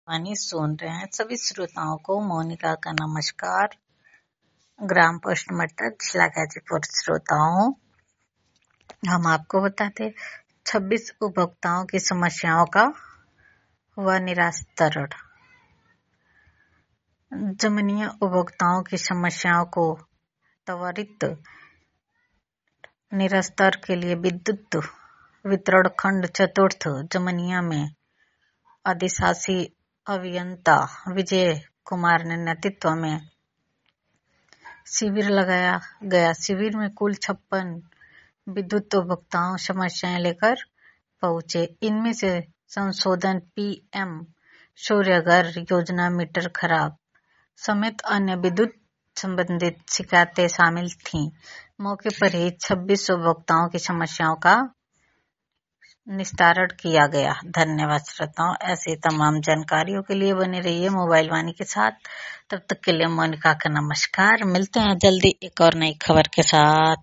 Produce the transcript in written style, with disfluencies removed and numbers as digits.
वाणी सुन रहे हैं सभी श्रोताओं को मोनिका का नमस्कार। ग्राम पोस्ट मटर जिला गाजीपुर श्रोताओं, हम आपको बताते 26 उपभोक्ताओं की समस्याओं का व निरास्तरण। जमीनी उपभोक्ताओं की समस्याओं को त्वरित निरास्तर के लिए विद्युत वितरण खंड चतुर्थ जमनिया में अधिशासी अभियंता विजय कुमार ने नेतृत्व में शिविर लगाया गया। शिविर में कुल 56 विद्युत उपभोक्ताओं समस्याएं लेकर पहुंचे। इनमें से संशोधन पीएम सूर्यघर योजना, मीटर खराब समेत अन्य विद्युत संबंधित शिकायतें शामिल थीं। मौके पर ही 26 उपभोक्ताओं की समस्याओं का निस्तारण किया गया। धन्यवाद श्रोताओं। ऐसे तमाम जानकारियों के लिए बने रहिए मोबाइल वाणी के साथ। तब तक के लिए मोनिका का नमस्कार। मिलते हैं जल्दी एक और नई खबर के साथ।